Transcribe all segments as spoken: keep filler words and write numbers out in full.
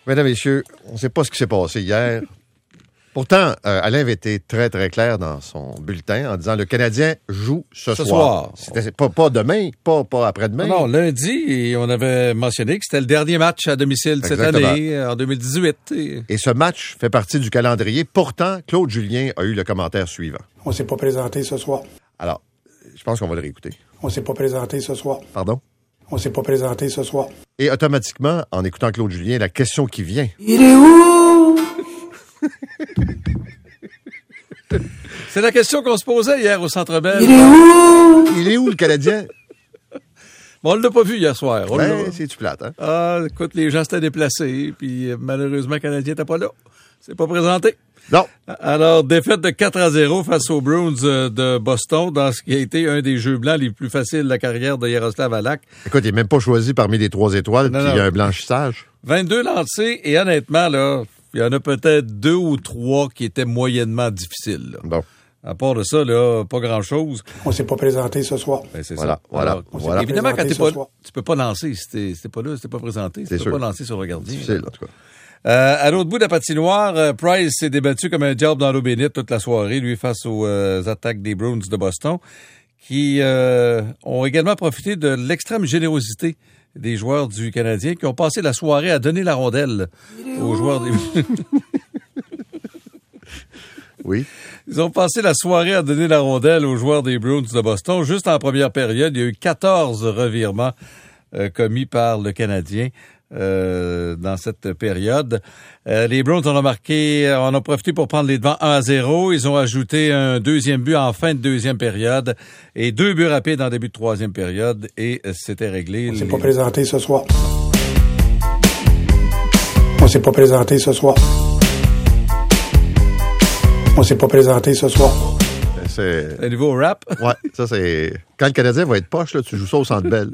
Mesdames, messieurs, on ne sait pas ce qui s'est passé hier. Pourtant, euh, Alain avait été très, très clair dans son bulletin en disant le Canadien joue ce, ce soir. soir. C'était pas, pas demain, pas, pas après-demain. Non, non, lundi, et on avait mentionné que c'était le dernier match à domicile de cette Exactement. année, en deux mille dix-huit. Et... et ce match fait partie du calendrier. Pourtant, Claude Julien a eu le commentaire suivant. On ne s'est pas présenté ce soir. Alors, je pense qu'on va le réécouter. On ne s'est pas présenté ce soir. Pardon? On ne s'est pas présenté ce soir. Et automatiquement, en écoutant Claude Julien, la question qui vient... Il est où? C'est la question qu'on se posait hier au Centre Bell. Il est où? Il est où, le Canadien? Bon, on ne l'a pas vu hier soir. On Ben, l'a... c'est-tu plate, hein? Ah, écoute, les gens s'étaient déplacés, puis euh, malheureusement, le Canadien n'était pas là. C'est pas présenté. Non. Alors, défaite de quatre à zéro face aux Bruins euh, de Boston dans ce qui a été un des jeux blancs les plus faciles de la carrière de Yaroslav Halak. Écoute, il n'est même pas choisi parmi les trois étoiles, puis il y a un blanchissage. vingt-deux lancés, et honnêtement, là, il y en a peut-être deux ou trois qui étaient moyennement difficiles. Là. Bon. À part de ça, là, pas grand-chose. On s'est pas présenté ce soir. Ben, c'est Voilà, ça. voilà, Alors, voilà. Évidemment, quand t'es ce pas, soir. tu peux pas lancer si t'es, si t'es pas là, si t'es pas présenté, tu C'est peux sûr. pas lancer sur le gardien. Difficile, en tout cas. Euh, à l'autre bout de la patinoire, euh, Price s'est débattu comme un diable dans l'eau bénite toute la soirée, lui, face aux euh, attaques des Bruins de Boston, qui euh, ont également profité de l'extrême générosité des joueurs du Canadien, qui ont passé la soirée à donner la rondelle aux joueurs des... Oui. Ils ont passé la soirée à donner la rondelle aux joueurs des Bruins de Boston. Juste en première période, il y a eu quatorze revirements euh, commis par le Canadien euh, dans cette période. Euh, les Bruins en ont marqué, en ont profité pour prendre les devants un à zéro. Ils ont ajouté un deuxième but en fin de deuxième période et deux buts rapides en début de troisième période et euh, c'était réglé. On ne s'est Les... pas présenté ce soir. On ne s'est pas présenté ce soir. On s'est pas présenté ce soir. C'est... Le nouveau rap. Ouais, ça c'est... Quand le Canadien va être poche, là, tu joues ça au Centre Bell.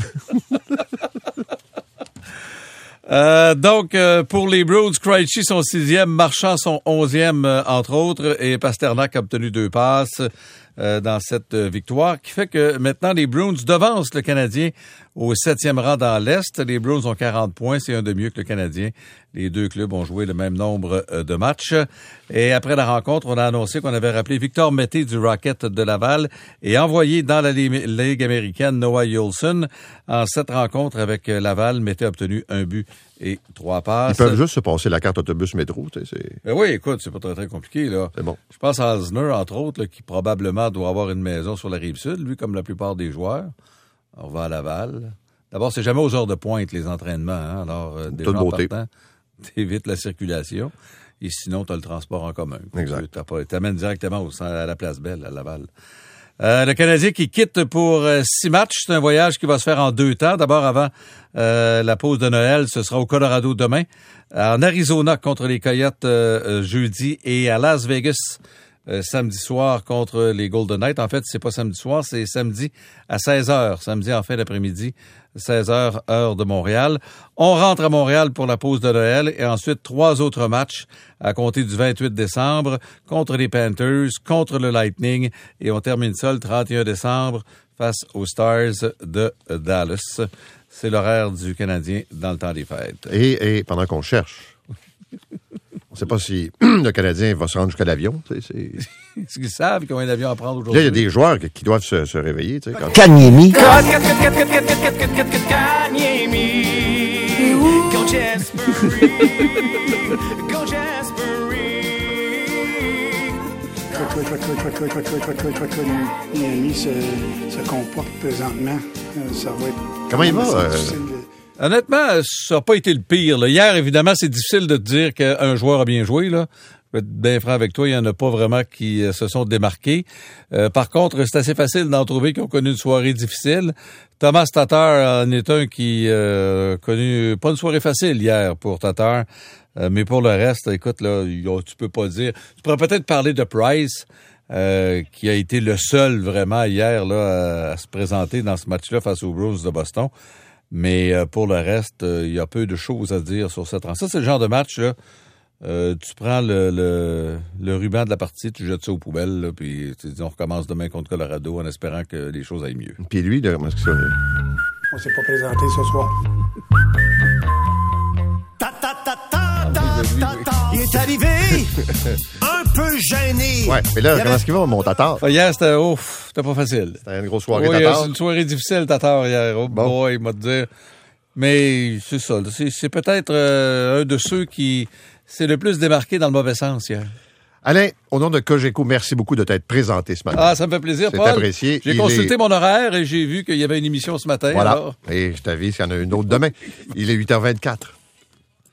Euh, donc, euh, pour les Bruins, Krejci son sixième, Marchand son onzième, euh, entre autres, et Pasternak a obtenu deux passes euh, dans cette euh, victoire, qui fait que maintenant les Bruins devancent le Canadien au septième rang dans l'Est. Les Bruins ont quarante points, c'est un de mieux que le Canadien. Les deux clubs ont joué le même nombre euh, de matchs. Et après la rencontre, on a annoncé qu'on avait rappelé Victor Mété du Rocket de Laval et envoyé dans la Ligue américaine Noah Juulsen. En cette rencontre avec Laval, Mété a obtenu un but et trois passes. Ils peuvent juste se passer la carte autobus-métro, tu sais, c'est... Ben oui, écoute, c'est pas très, très compliqué, là. C'est bon. Je pense à Osner, entre autres, là, qui probablement doit avoir une maison sur la Rive-Sud, lui, comme la plupart des joueurs. On va à Laval. D'abord, c'est jamais aux heures de pointe, les entraînements, hein. Alors, euh, déjà en partant, t'évites la circulation. Et sinon, t'as le transport en commun. Exact. T'as pas, t'amènes directement au, à la Place Belle, à Laval. Euh, le Canadien qui quitte pour euh, six matchs. C'est un voyage qui va se faire en deux temps. D'abord, avant euh, la pause de Noël, ce sera au Colorado demain, en Arizona contre les Coyotes euh, jeudi et à Las Vegas euh, samedi soir contre les Golden Knights. En fait, c'est pas samedi soir, c'est samedi à seize heures, samedi en fin d'après-midi, seize heures, heure de Montréal. On rentre à Montréal pour la pause de Noël et ensuite trois autres matchs à compter du vingt-huit décembre contre les Panthers, contre le Lightning et on termine ça le trente et un décembre face aux Stars de Dallas. C'est l'horaire du Canadien dans le temps des fêtes. Et, et pendant qu'on cherche, on ne sait pas si le Canadien va se rendre jusqu'à l'avion. Tu sais, c'est... Est-ce qu'ils savent qu'ils ont un avion à prendre aujourd'hui? Là, il y a des joueurs qui doivent se, se réveiller. Tu sais, quand... Kanyemi. Kanyemi. Go Jasper. Go Jasper. Miami se, se comporte présentement. Euh, ça va être... Comment il va? C'est Euh... difficile de... Honnêtement, ça n'a pas été le pire. Là. Hier, évidemment, c'est difficile de te dire qu'un joueur a bien joué. Là. Je vais être bien franc avec toi, il n'y en a pas vraiment qui euh, se sont démarqués. Euh, par contre, c'est assez facile d'en trouver qui ont connu une soirée difficile. Thomas Tatar en est un qui a euh, connu pas une soirée facile hier pour Tatar. Euh, mais pour le reste, écoute, là, tu peux pas dire... Tu pourrais peut-être parler de Price, euh, qui a été le seul vraiment hier là, à, à se présenter dans ce match-là face aux Bruins de Boston. Mais euh, pour le reste, il euh, y a peu de choses à dire sur cette rencontre. Ça, c'est le genre de match, là, euh, tu prends le, le, le ruban de la partie, tu jettes ça aux poubelles, là, puis tu dis, on recommence demain contre Colorado en espérant que les choses aillent mieux. Puis lui, là, comment est-ce que ça... On s'est pas présenté ce soir. Ta ta ta ta, ta, ta, ta, ta. Il est arrivé un peu gêné. Ouais, mais là, Il comment est-ce qu'il va, mon Tatar? Ah, hier, c'était ouf, c'était pas facile. C'était une grosse soirée Oui, Tatar. c'est une soirée difficile, Tatar, hier. Oh Bon. boy, il m'a dit. Mais c'est ça, c'est, c'est peut-être euh, un de ceux qui s'est le plus démarqué dans le mauvais sens hier. Alain, au nom de Cogeco, merci beaucoup de t'être présenté ce matin. Ah, ça me fait plaisir, C'est Paul. apprécié. J'ai Il consulté est- mon horaire et j'ai vu qu'il y avait une émission ce matin. Voilà. Alors. Et je t'avise qu'il y en a une autre demain. Il est huit heures vingt-quatre.